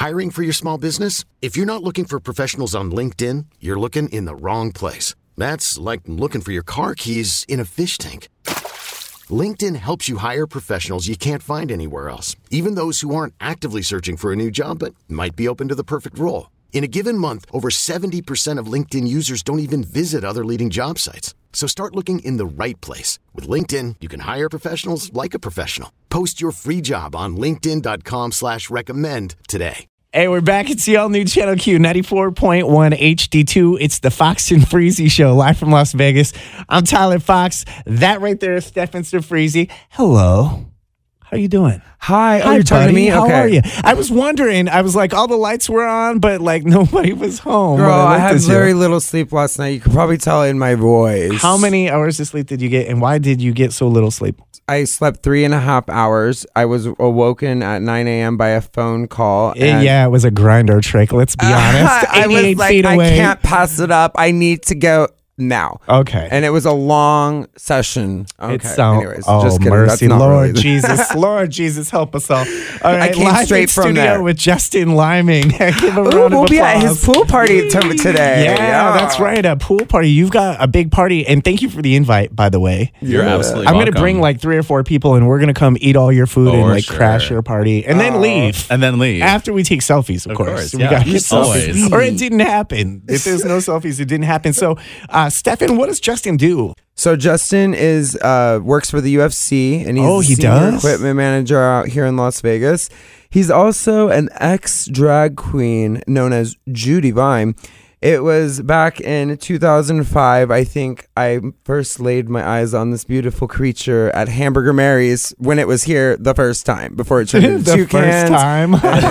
Hiring for your small business? If you're not looking for professionals on LinkedIn, you're looking in the wrong place. That's like looking for your car keys in a fish tank. LinkedIn helps you hire professionals you can't find anywhere else, even those who aren't actively searching for a new job but might be open to the perfect role. In a given month, over 70% of LinkedIn users don't even visit other leading job sites. So start looking in the right place. With LinkedIn, you can hire professionals like a professional. Post your free job on linkedin.com/recommend today. Hey, we're back. It's the all-new Channel Q 94.1 HD2. It's the Fox and Freezy Show, live from Las Vegas. I'm Tyler Fox. That right there is Stefan Freezy. Hello. How you doing? Hi. Hi, you're talking to me? How okay. are you? I was wondering. I was like, all the lights were on, but like nobody was home. Girl, I had very little sleep last night. You could probably tell in my voice. How many hours of sleep did you get, and why did you get so little sleep? I slept 3.5 hours. I was awoken at 9 a.m. by a phone call. Yeah, it was a grinder trick. Let's be honest. I was 88 like, feet away. I can't pass it up. I need to go now. Okay. And it was a long session. Okay. Anyways, just kidding. Mercy, That's not Lord really Jesus, Lord Jesus, help us all. All right, I came live straight in from studio there. with Justin Liming. Give him a round of we'll be at applause. his pool party today. Yeah, that's right. A pool party. You've got a big party, and thank you for the invite, by the way. You're absolutely I'm going to welcome. bring like 3 or 4 people, and we're going to come eat all your food and For like sure. crash your party, and then leave. And then leave. After we take selfies, of course. We yeah. got to get Always. selfies. Or it didn't happen. If there's no selfies, it didn't happen. So, Stefan, what does Justin do? So Justin is works for the UFC, and he's he the senior does? equipment manager out here in Las Vegas. He's also an ex-drag queen known as Judy Vine. It was back in 2005, I think I first laid my eyes on this beautiful creature at Hamburger Mary's when it was here the first time, before it turned into The two first cans. time.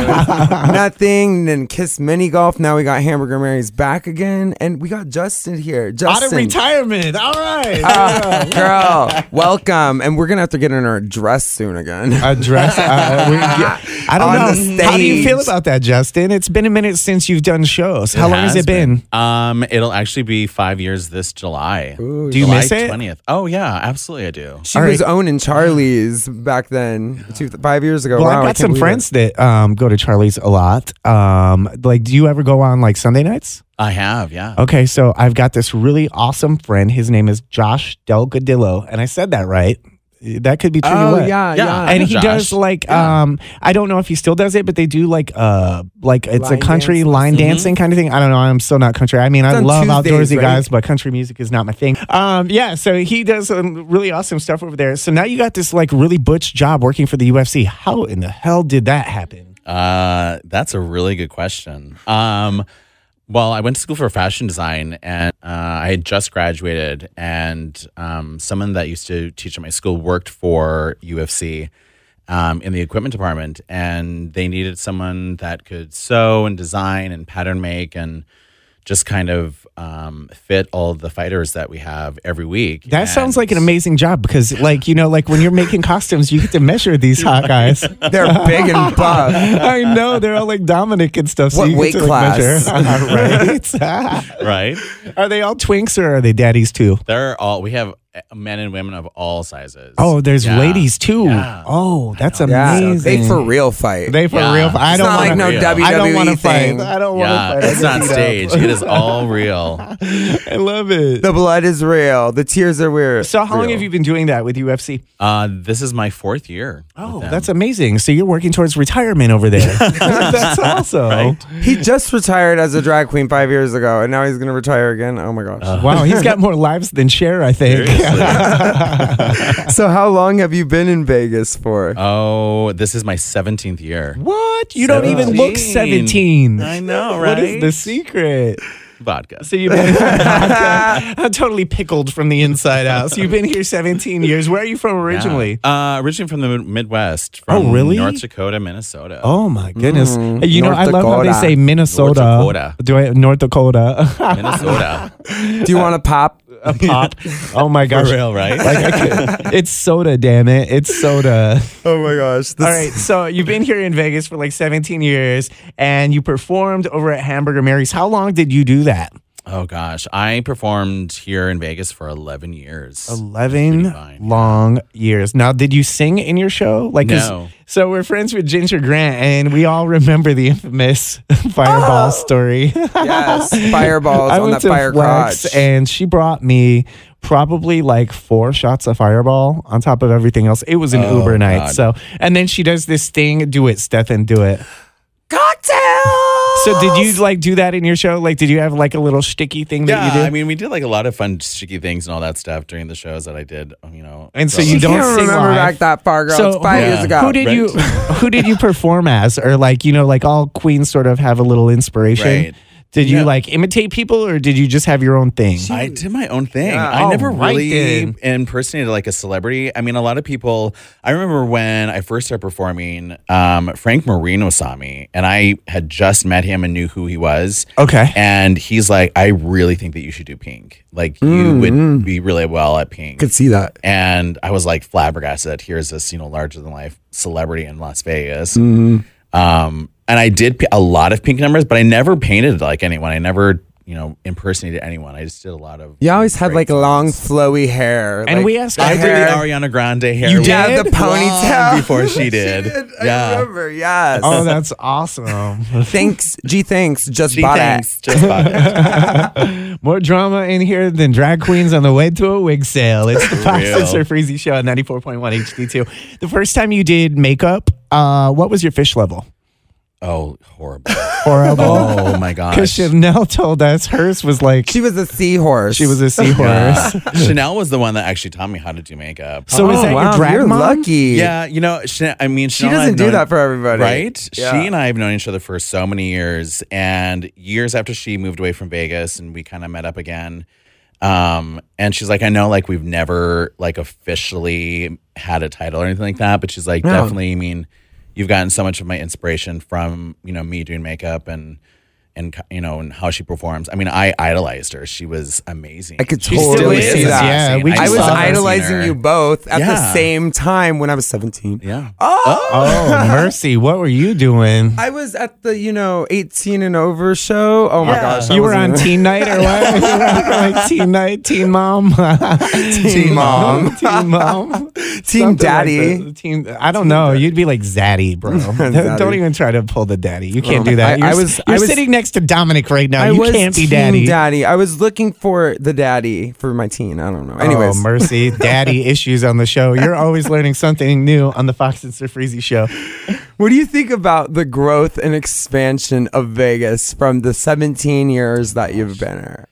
Nothing, then Kiss Mini Golf. Now we got Hamburger Mary's back again, and we got Justin here. Justin. Out of retirement. All right. Girl, welcome. And we're going to have to get in our dress soon again. A dress. I don't On know. the How do you stage. feel about that, Justin? It's been a minute since you've done shows. How long has it been? It'll actually be 5 years this July. Ooh, Do you July miss it? 20th. Oh, yeah, absolutely I do. She All was right. owning Charlie's back then, 5 years ago. Well, Wow, I've I got can't some believe friends that go to Charlie's a lot. Like, do you ever go on like Sunday nights? I have, yeah. Okay, so I've got this really awesome friend. His name is Josh Delgadillo, and I said that right. That could be true. Oh, what? yeah. And he Josh. does like I don't know if he still does it, but they do like it's Line a country dance. line dancing kind of thing. I don't know. I'm still not country. I mean, I on love Tuesdays, outdoorsy right? guys, but country music is not my thing. Yeah, so he does some really awesome stuff over there. So now you got this like really butch job working for the UFC. How in the hell did that happen? That's a really good question. Well, I went to school for fashion design, and I had just graduated, and someone that used to teach at my school worked for UFC in the equipment department, and they needed someone that could sew and design and pattern make and just kind of fit all of the fighters that we have every week. That sounds like an amazing job because, like, you know, like when you're making costumes, you get to measure these hot guys. They're big and buff. I know they're all like Dominic and stuff. So What you weight get to, like, class? measure. Right? Right? Are they all twinks or are they daddies too? We have men and women of all sizes. Oh, there's Yeah. ladies too. Yeah. Oh, that's Yeah, amazing. they for real fight. They for Yeah. real. I It's don't not want like no real. WWE I don't want to thing. fight. I don't want to Yeah, fight. I it's get not beat up. staged. It is all real. I love it. The blood is real. The tears are weird. So how long have you been doing that with UFC? This is my 4th year. Oh, with them. that's amazing. So you're working towards retirement over there. That's awesome. Right? He just retired as a drag queen 5 years ago, and now he's going to retire again. Oh my gosh. Wow, he's got more lives than Cher, I think. So how long have you been in Vegas for? Oh, this is my 17th year. What? You don't even look 17. I know, What is right? the secret? Vodka. So you've been I'm totally pickled from the inside out. So you've been here 17 years. Where are you from originally? Originally from the Midwest. From Oh, really? North Dakota, Minnesota. Oh my goodness! You know, North I love how they Dakota. say Minnesota. North Dakota. Do I North Dakota? Minnesota. Do you want to pop? A pop. Oh my gosh! For real, right? Like it's soda, damn it! It's soda. Oh my gosh. All right, so you've been here in Vegas for like 17 years, and you performed over at Hamburger Mary's. How long did you do that? Oh gosh, I performed here in Vegas for 11 years. 11 fine, long years. Now, did you sing in your show? Like, 'cause- No. So we're friends with Ginger Grant, and we all remember the infamous fireball story. Yes, fireballs I on went that to fire Flex, crotch. and she brought me probably like 4 shots of Fireball on top of everything else. It was an Oh, Uber night. God. So, and then she does this thing. Do it, Stefan. Do it. Cocktails! So did you like do that in your show? Like, did you have like a little sticky thing that you Yeah, did? I mean, we did like a lot of fun sticky things and all that stuff during the shows that I did. And so growing you up. don't can't sing remember live. back that far, girl. It's 5 years ago. Who did right? you who did you perform as? Or like, like all queens sort of have a little inspiration. Right. Did you No. like imitate people, or did you just have your own thing? I did my own thing. Yeah. I never right really then. impersonated like a celebrity. I mean, a lot of people. I remember when I first started performing, Frank Marino saw me, and I had just met him and knew who he was. Okay. And he's like, "I really think that you should do Pink. Like, you would be really well at Pink." Could see that. And I was like flabbergasted. Here's this, larger than life celebrity in Las Vegas. And I did a lot of Pink numbers, but I never painted like anyone. I never, impersonated anyone. I just did a lot of. You always had great like long, songs. flowy hair. And like, we asked the I did the hair- Ariana Grande hair. You with Yeah, did? the ponytail. long before she did. I Yeah. remember, yes. Oh, that's awesome. Thanks, thanks, just Gee, bought thanks. it. Just bought it. More drama in here than drag queens on the way to a wig sale. It's the Fox Real. and Sir Freezy show at 94.1 HD2. The first time you did makeup, what was your fish level? Oh, horrible. Horrible. Oh my Because gosh. Chanel told us hers was like She was a seahorse. she was a seahorse. Yeah. Chanel was the one that actually taught me how to do makeup. So is that wow, your drag you're mom? lucky. Yeah, Chanel, She doesn't do that for everybody. Right? Yeah. She and I have known each other for so many years. And years after she moved away from Vegas and we kind of met up again. And she's like, I know like we've never like officially had a title or anything like that. But she's like, No. definitely, I mean, you've gotten so much of my inspiration from, me doing makeup and and how she performs. I mean, I idolized her. She was amazing. I could She totally still see is, that. yeah, we I just was saw that. idolizing you both at the Yeah. same time when I was 17. Yeah. Oh, mercy. What were you doing? I was at the, 18 and over show. Oh my gosh. I You were on wasn't- teen night or what? You were on, like teen night, teen mom, Teen Mom. teen mom, Teen Something like Daddy. that. Teen. I don't know. You'd be like Zaddy, bro. Zaddy. Don't even try to pull the daddy. You can't do that. I You're, was- you're I was- sitting next to Dominic right now. I You was can't be teen daddy. I was looking for the daddy for my teen. I don't know. Anyways. Oh, mercy. Daddy issues on the show. You're always learning something new on the Fox and Sir Freezy show. What do you think about the growth and expansion of Vegas from the 17 years that you've been here?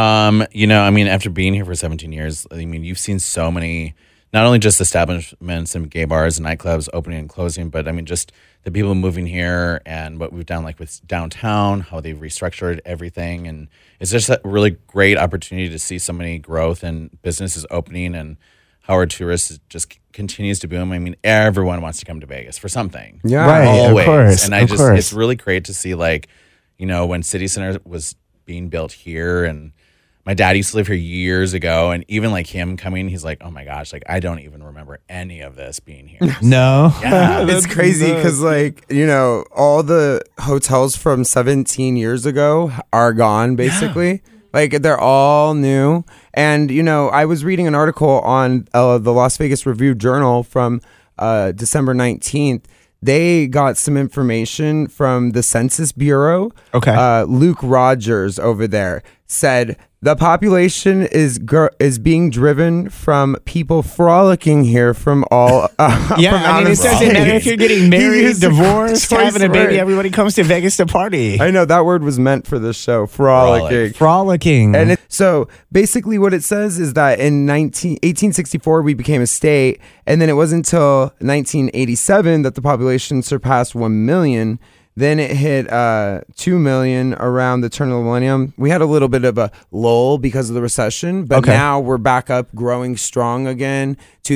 I mean, after being here for 17 years, I mean, you've seen so many, not only just establishments and gay bars and nightclubs opening and closing, but I mean, just the people moving here and what we've done, like with downtown, how they've restructured everything. And it's just a really great opportunity to see so many growth and businesses opening and how our tourists just continues to boom. I mean, everyone wants to come to Vegas for something. Yeah. Right. Always. Of course. And I of just, course. it's really great to see, like, when City Center was being built here, and my dad used to live here years ago, and even like him coming, he's like, oh my gosh, like I don't even remember any of this being here. No. Yeah. It's crazy because, all the hotels from 17 years ago are gone, basically. Like, they're all new. And, I was reading an article on the Las Vegas Review-Journal from December 19th. They got some information from the Census Bureau. Okay. Luke Rogers over there said the population is being driven from people frolicking here from all Yeah, from I out mean, of it doesn't state. matter if you're getting He married, used the divorced, choice having a baby. word. Everybody comes to Vegas to party. I know that word was meant for this show, frolicking. Frolicking. And so basically what it says is that in 1864 we became a state, and then it wasn't until 1987 that the population surpassed 1 million. Then it hit 2 million around the turn of the millennium. We had a little bit of a lull because of the recession, but Okay. now we're back up growing strong again.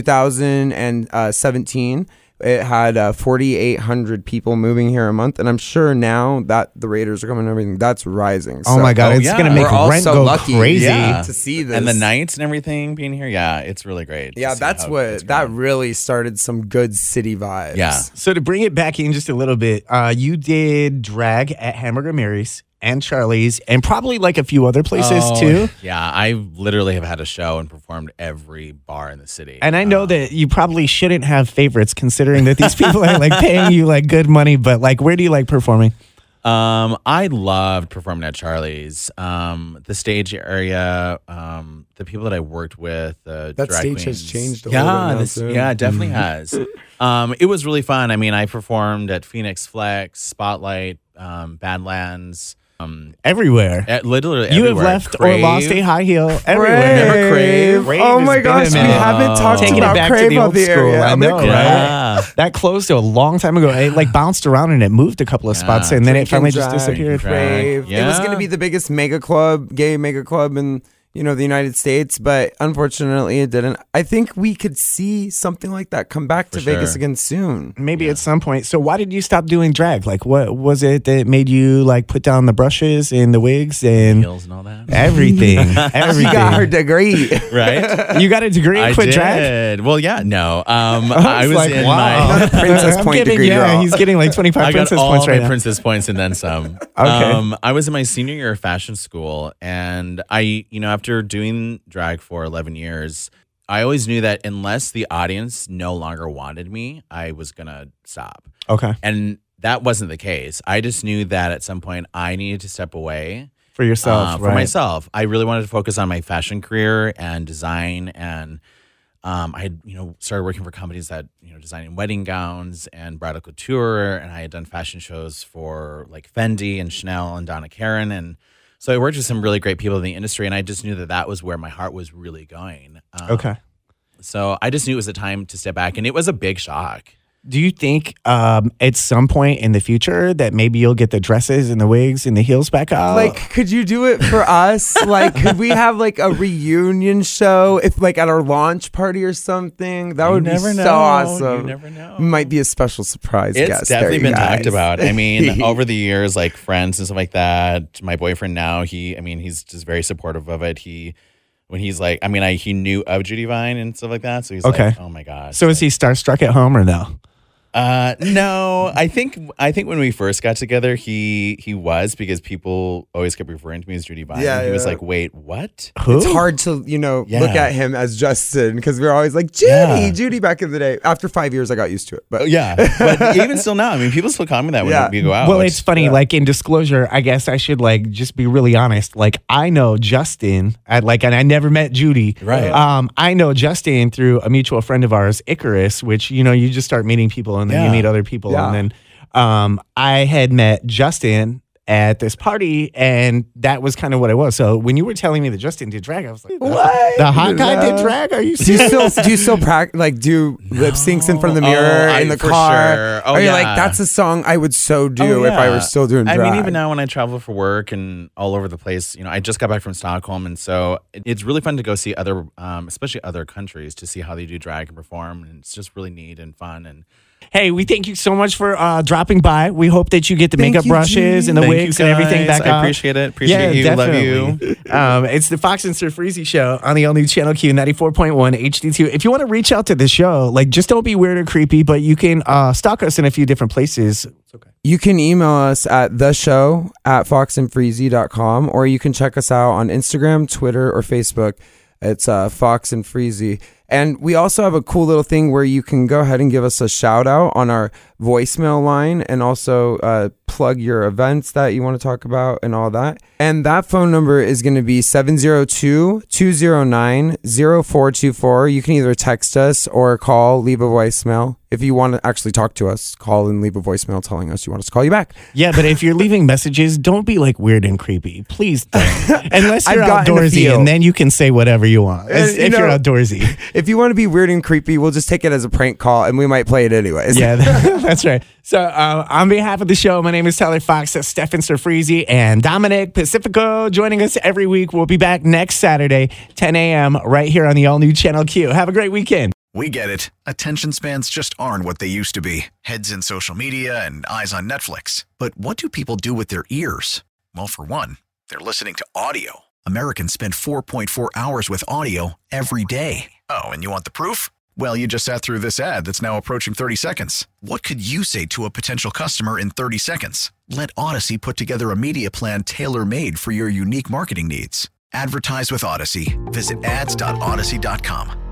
2017, it had 4,800 people moving here a month, and I'm sure now that the Raiders are coming and everything, that's rising. oh my God, Oh, it's yeah. going to make We're all rent so go lucky. crazy. Yeah. to see this. And the nights and everything being here, yeah, it's really great. to Yeah, see that's how what it's that grown. really started some good city vibes. Yeah. So to bring it back in just a little bit, you did drag at Hamburger Mary's and Charlie's and probably like a few other places too. Yeah, I literally have had a show and performed every bar in the city. And I know that you probably shouldn't have favorites considering that these people are like paying you like good money, but like where do you like performing? I loved performing at Charlie's. The stage area, the people that I worked with, the That drag stage queens. has changed a little bit now, too. Yeah, it definitely has. It was really fun. I mean, I performed at Phoenix Flex, Spotlight, Badlands, Everywhere. literally You everywhere. have left or Crave. lost a high heel everywhere. Remember Crave? Crave Oh has my been gosh, a we minute. haven't talked Taking about it back to Crave the on old the school. area. I know, right? Yeah. That closed a long time ago. It like bounced around and it moved a couple of spots and then it finally just disappeared. Crave. It was Yeah. going to be the biggest gay mega club in the United States, but unfortunately it didn't. I think we could see something like that come back to For Vegas sure. again soon. Maybe at some point. So why did you stop doing drag? Like what was it that made you like put down the brushes and the wigs and Heels and all that. everything? She got her degree. Right? You got a degree and I quit did. drag? Well, yeah, no. I was like, in wow. my. Princess I'm point getting, degree yeah, girl. he's getting like 25 I got princess all points my right now. princess points and then some. Okay. I was in my senior year of fashion school, and I, after doing drag for 11 years, I always knew that unless the audience no longer wanted me, I was gonna stop. Okay. And that wasn't the case. I just knew that at some point I needed to step away For yourself, for right? myself. I really wanted to focus on my fashion career and design, and I had started working for companies that designing wedding gowns and bridal couture, and I had done fashion shows for like Fendi and Chanel and Donna Karan, and so I worked with some really great people in the industry, and I just knew that that was where my heart was really going. Okay. So I just knew it was the time to step back, and it was a big shock. Do you think at some point in the future that maybe you'll get the dresses and the wigs and the heels back out? Like, could you do it for us? Like, could we have like a reunion show if like at our launch party or something? That would be so awesome. You never know. Might be a special surprise It's guest. definitely there, you been talked guys. about. I mean, over the years, like friends and stuff like that. My boyfriend now, he's just very supportive of it. He knew of Judy Vine and stuff like that. So he's Okay. like, oh my gosh. so is he starstruck at home or no? No, I think when we first got together, he was, because people always kept referring to me as Judy Vine. Yeah, And he was yeah. like, wait, what? Who? It's hard to, Yeah. look at him as Justin because we were always like, Judy back in the day. After 5 years, I got used to it. But Yeah, but even still now, I mean, people still call me that when Yeah. we go out. Well, which- it's funny. Like in disclosure, I guess I should like just be really honest. Like I know Justin, and I never met Judy. Right. I know Justin through a mutual friend of ours, Icarus, which you just start meeting people and then you Yeah. meet other people, Yeah. and then I had met Justin at this party, and that was kind of what it was. So when you were telling me that Justin did drag, I was like, What? The hot guy did drag? Are you do you serious? still practice, like do lip syncs in front of the mirror in the for car? sure. Oh, Are you yeah. like, that's a song I would so do Oh, if I yeah. were still doing drag? I mean, even now when I travel for work and all over the place, I just got back from Stockholm, and so it's really fun to go see other, especially other countries, to see how they do drag and perform, and it's just really neat and fun. And Hey, we thank you so much for dropping by. We hope that you get the Thank makeup you, brushes Judy. and the Thank you, wigs and everything guys. back I on. appreciate it. Appreciate you. Love you. It's the Fox and Sir Freezy show on the all-new Channel Q 94.1 HD2. If you want to reach out to the show, like just don't be weird or creepy, but you can stalk us in a few different places. It's okay. You can email us at theshow@foxandfreezy.com, or you can check us out on Instagram, Twitter, or Facebook. It's Fox and Freezy. And we also have a cool little thing where you can go ahead and give us a shout out on our voicemail line, and also plug your events that you want to talk about and all that. And that phone number is going to be 702-209-0424. You can either text us or call, leave a voicemail. If you want to actually talk to us, call and leave a voicemail telling us you want us to call you back. Yeah, but if you're leaving messages, don't be like weird and creepy. Please don't. Unless you're I've gotten a outdoorsy, feel. and then you can say whatever you want. If you're outdoorsy. If you want to be weird and creepy, we'll just take it as a prank call and we might play it anyways. Yeah, that's right. So on behalf of the show, my name is Tyler Fox, Stefan Surfreezy, and Dominic Pacifico joining us every week. We'll be back next Saturday, 10 a.m. right here on the all-new Channel Q. Have a great weekend. We get it. Attention spans just aren't what they used to be. Heads in social media and eyes on Netflix. But what do people do with their ears? Well, for one, they're listening to audio. Americans spend 4.4 hours with audio every day. Oh, and you want the proof? Well, you just sat through this ad that's now approaching 30 seconds. What could you say to a potential customer in 30 seconds? Let Odyssey put together a media plan tailor-made for your unique marketing needs. Advertise with Odyssey. Visit ads.odyssey.com.